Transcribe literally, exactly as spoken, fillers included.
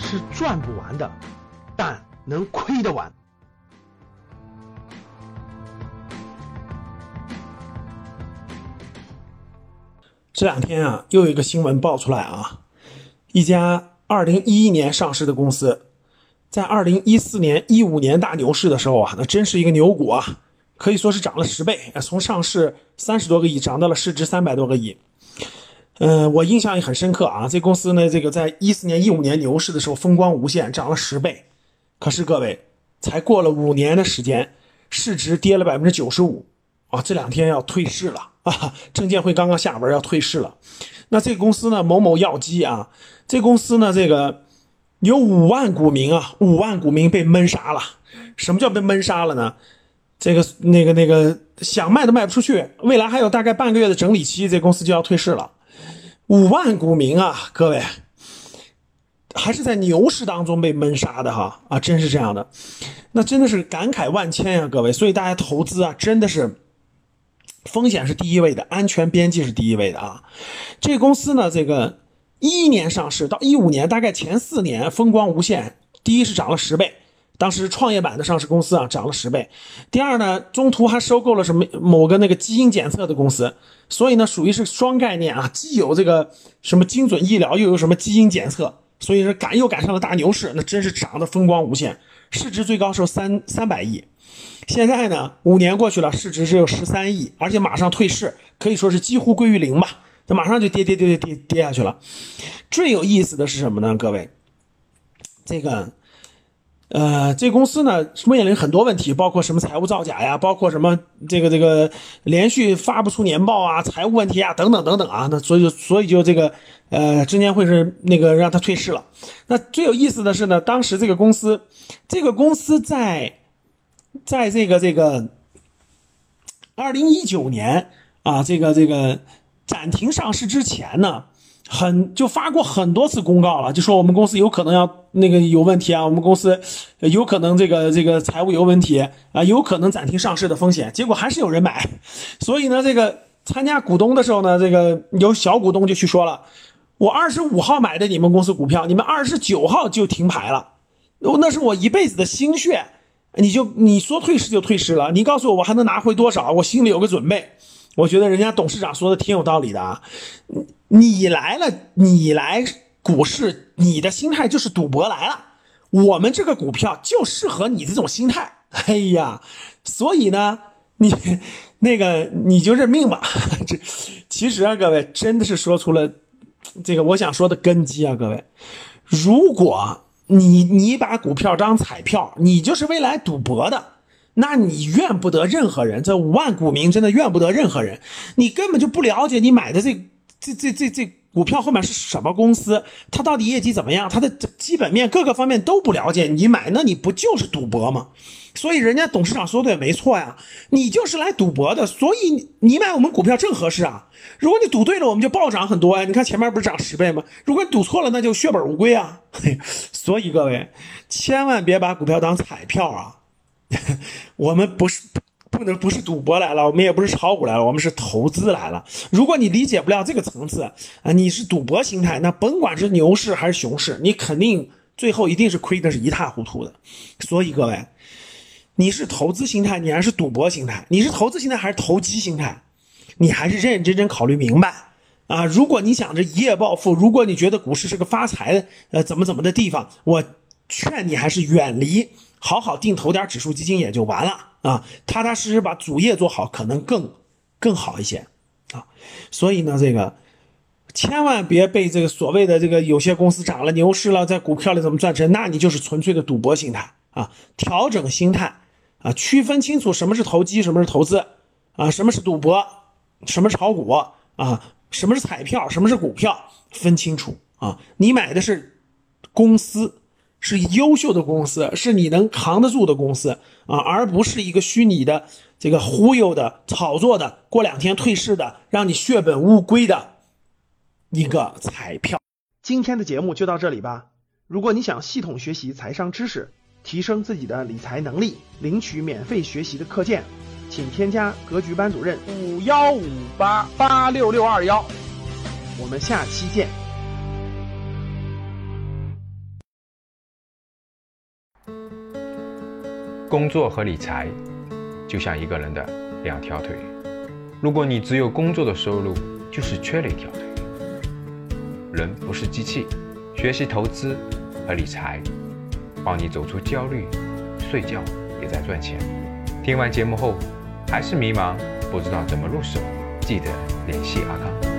是赚不完的，但能亏得完。这两天啊，又有一个新闻爆出来啊，一家二零一一年上市的公司，在二零一四年、一五年大牛市的时候啊，那真是一个牛股啊，可以说是涨了十倍，从上市三十多个亿涨到了市值三百多个亿。嗯、呃，我印象也很深刻啊，这公司呢，这个在一四年、一五年牛市的时候风光无限，涨了十倍。可是各位，才过了五年的时间，市值跌了百分之九十五啊！这两天要退市了啊！证监会刚刚下文要退市了。那这个公司呢，某某药机啊，这公司呢，这个有五万股民啊，五万股民被闷杀了。什么叫被闷杀了呢？这个那个那个想卖都卖不出去，未来还有大概半个月的整理期，这公司就要退市了。五万股民啊，各位，还是在牛市当中被闷杀的哈啊，真是这样的，那真的是感慨万千呀、啊，各位。所以大家投资啊，真的是风险是第一位的，安全边际是第一位的啊。这个公司呢，这个一一年上市到一五年，大概前四年风光无限。第一是涨了十倍。当时创业板的上市公司啊涨了十倍，第二呢，中途还收购了什么某个那个基因检测的公司，所以呢属于是双概念啊，既有这个什么精准医疗，又有什么基因检测，所以是赶又赶上了大牛市，那真是涨得风光无限，市值最高是三三百亿，现在呢五年过去了，市值只有十三亿，而且马上退市，可以说是几乎归于零吧，那马上就跌跌跌跌跌跌下去了。最有意思的是什么呢？各位，这个。呃，这公司呢面临很多问题，包括什么财务造假呀，包括什么这个这个连续发不出年报啊，财务问题啊，等等等等啊，那所以就所以就这个呃证监会是那个让他退市了。那最有意思的是呢，当时这个公司，这个公司在在这个这个二零一九年啊，这个这个暂停上市之前呢。很就发过很多次公告了，就说我们公司有可能要那个有问题啊，我们公司有可能这个这个财务有问题啊，有可能暂停上市的风险，结果还是有人买。所以呢，这个参加股东的时候呢，这个有小股东就去说了，我二十五号买的你们公司股票，你们二十九号就停牌了，那是我一辈子的心血，你就你说退市就退市了，你告诉我我还能拿回多少，我心里有个准备。我觉得人家董事长说的挺有道理的啊，你来了，你来股市，你的心态就是赌博来了，我们这个股票就适合你这种心态。哎呀，所以呢，你那个你就认命吧。这其实啊，各位真的是说出了这个我想说的根基啊，各位，如果你你把股票当彩票，你就是未来赌博的。那你怨不得任何人，这五万股民真的怨不得任何人，你根本就不了解你买的这这这这这股票后面是什么公司，它到底业绩怎么样，它的基本面各个方面都不了解，你买那你不就是赌博吗？所以人家董事长说的也没错呀，你就是来赌博的，所以你买我们股票正合适啊。如果你赌对了，我们就暴涨很多呀，你看前面不是涨十倍吗？如果你赌错了，那就血本无归啊。所以各位千万别把股票当彩票啊。我们不是不能不是赌博来了，我们也不是炒股来了，我们是投资来了。如果你理解不了这个层次啊，你是赌博心态，那甭管是牛市还是熊市，你肯定最后一定是亏的是一塌糊涂的。所以各位，你是投资心态，你还是赌博心态？你是投资心态还是投机心态？你还是认认真真考虑明白啊！如果你想着一夜暴富，如果你觉得股市是个发财的呃怎么怎么的地方，我劝你还是远离。好好定投点指数基金也就完了啊，踏踏实实把主业做好，可能更更好一些啊。所以呢，这个千万别被这个所谓的这个有些公司涨了牛市了，在股票里怎么赚钱，那你就是纯粹的赌博心态啊。调整心态啊，区分清楚什么是投机，什么是投资啊，什么是赌博，什么是炒股啊，什么是彩票，什么是股票，分清楚啊。你买的是公司。是优秀的公司，是你能扛得住的公司啊，而不是一个虚拟的这个忽悠的炒作的过两天退市的让你血本无归的一个彩票。今天的节目就到这里吧。如果你想系统学习财商知识，提升自己的理财能力，领取免费学习的课件，请添加格局班主任五幺五八八六六二幺。我们下期见。 工作和理财就像一个人的两条腿，如果你只有工作的收入，就是缺了一条腿。人不是机器，学习投资和理财，帮你走出焦虑，睡觉也在赚钱。听完节目后还是迷茫，不知道怎么入手，记得联系阿康。